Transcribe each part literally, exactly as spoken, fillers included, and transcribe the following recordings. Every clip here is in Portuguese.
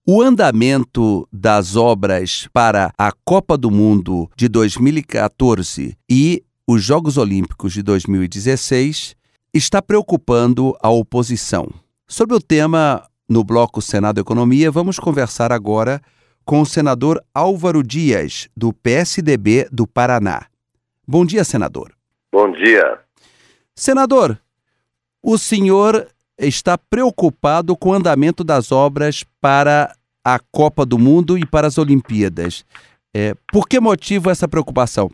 O andamento das obras para a Copa do Mundo de dois mil e catorze e os Jogos Olímpicos de dois mil e dezesseis está preocupando a oposição. Sobre o tema, no bloco Senado Economia, vamos conversar agora com o senador Álvaro Dias, do P S D B do Paraná. Bom dia, senador. Bom dia. Senador, o senhor está preocupado com o andamento das obras para a Copa do Mundo e para as Olimpíadas. É, por que motivo essa preocupação?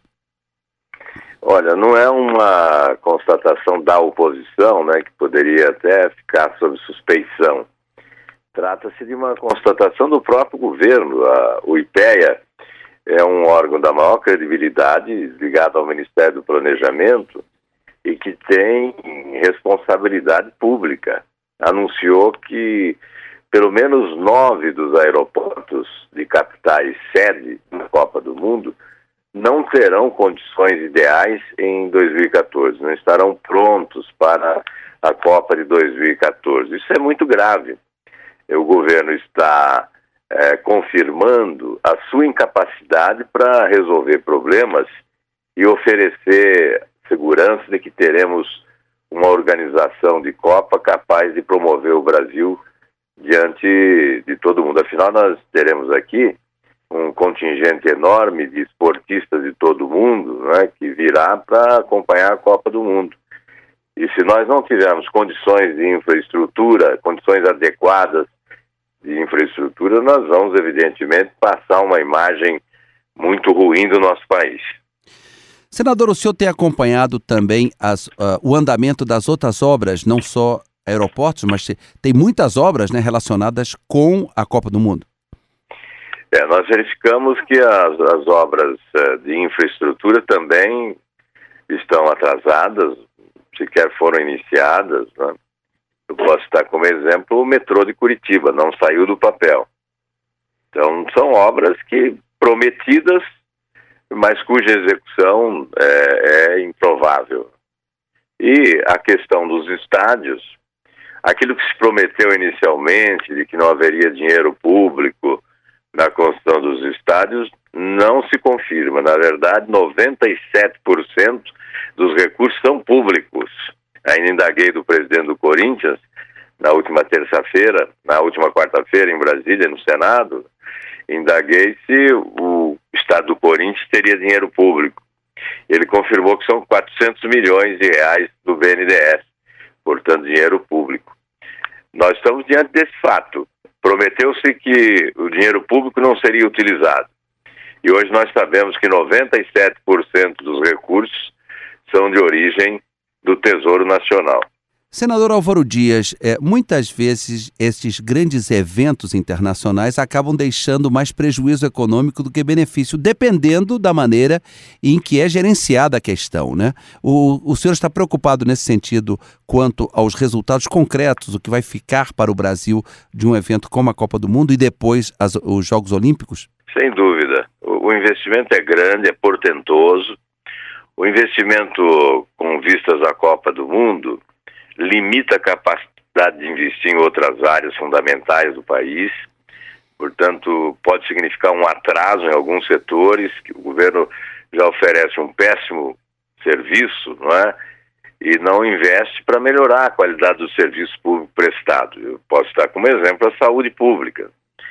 Olha, não é uma constatação da oposição, né, que poderia até ficar sob suspeição. Trata-se de uma constatação do próprio governo. A, o IPEA é um órgão da maior credibilidade ligado ao Ministério do Planejamento e que tem responsabilidade pública. Anunciou que pelo menos nove dos aeroportos de capitais sede da Copa do Mundo não terão condições ideais em dois mil e catorze, não estarão prontos para a Copa de dois mil e catorze. Isso é muito grave. O governo está é, confirmando a sua incapacidade para resolver problemas e oferecer segurança de que teremos uma organização de Copa capaz de promover o Brasil diante de todo mundo. Afinal, nós teremos aqui um contingente enorme de esportistas de todo mundo, né, que virá para acompanhar a Copa do Mundo. E se nós não tivermos condições de infraestrutura, condições adequadas de infraestrutura, nós vamos, evidentemente, passar uma imagem muito ruim do nosso país. Senador, o senhor tem acompanhado também as, uh, o andamento das outras obras, não só aeroportos, mas tem muitas obras, né, relacionadas com a Copa do Mundo. É, nós verificamos que as, as obras uh, de infraestrutura também estão atrasadas, sequer foram iniciadas, né? Eu posso citar como exemplo o metrô de Curitiba, não saiu do papel. Então, são obras que prometidas, mas cuja execução é, é improvável. E a questão dos estádios, aquilo que se prometeu inicialmente, de que não haveria dinheiro público na construção dos estádios, não se confirma. Na verdade, noventa e sete por cento dos recursos são públicos. Ainda indaguei do presidente do Corinthians, na última terça-feira, na última quarta-feira, em Brasília, no Senado, indaguei se o Estado do Corinthians teria dinheiro público. Ele confirmou que são quatrocentos milhões de reais do B N D E S, portanto, dinheiro público. Nós estamos diante desse fato. Prometeu-se que o dinheiro público não seria utilizado. E hoje nós sabemos que noventa e sete por cento dos recursos são de origem do Tesouro Nacional. Senador Álvaro Dias, é, muitas vezes esses grandes eventos internacionais acabam deixando mais prejuízo econômico do que benefício, dependendo da maneira em que é gerenciada a questão, né? O, o senhor está preocupado nesse sentido quanto aos resultados concretos, o que vai ficar para o Brasil de um evento como a Copa do Mundo e depois as, os Jogos Olímpicos? Sem dúvida. O, o investimento é grande, é portentoso. O investimento com vistas à Copa do Mundo limita a capacidade de investir em outras áreas fundamentais do país. Portanto, pode significar um atraso em alguns setores, que o governo já oferece um péssimo serviço, não é? E não investe para melhorar a qualidade do serviço público prestado. Eu posso citar como exemplo a saúde pública.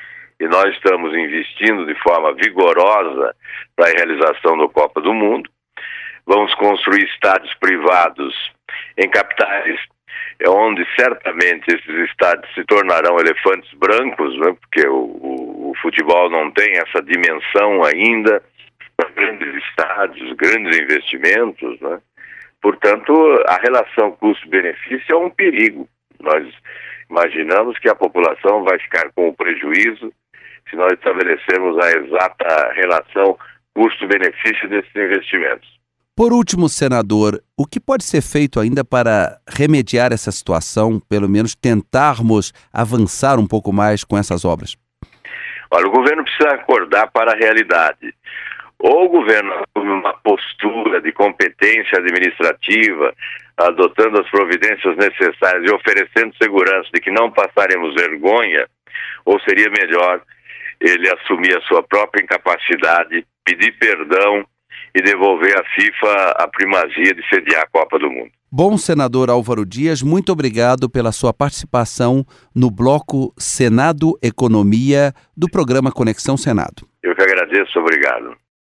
E nós estamos investindo de forma vigorosa para a realização da Copa do Mundo. Vamos construir estádios privados em capitais onde certamente esses estádios se tornarão elefantes brancos, né? Porque o, o, o futebol não tem essa dimensão ainda, grandes estádios, grandes investimentos, né? Portanto, a relação custo-benefício é um perigo. Nós imaginamos que a população vai ficar com o prejuízo se nós estabelecermos a exata relação custo-benefício desses investimentos. Por último, senador, o que pode ser feito ainda para remediar essa situação, pelo menos tentarmos avançar um pouco mais com essas obras? Olha, o governo precisa acordar para a realidade. Ou o governo assume uma postura de competência administrativa, adotando as providências necessárias e oferecendo segurança de que não passaremos vergonha ou seria melhor ele assumir a sua própria incapacidade, pedir perdão e devolver à FIFA a primazia de sediar a Copa do Mundo? Bom, senador Álvaro Dias, muito obrigado pela sua participação no bloco Senado Economia do programa Conexão Senado. Eu que agradeço, obrigado.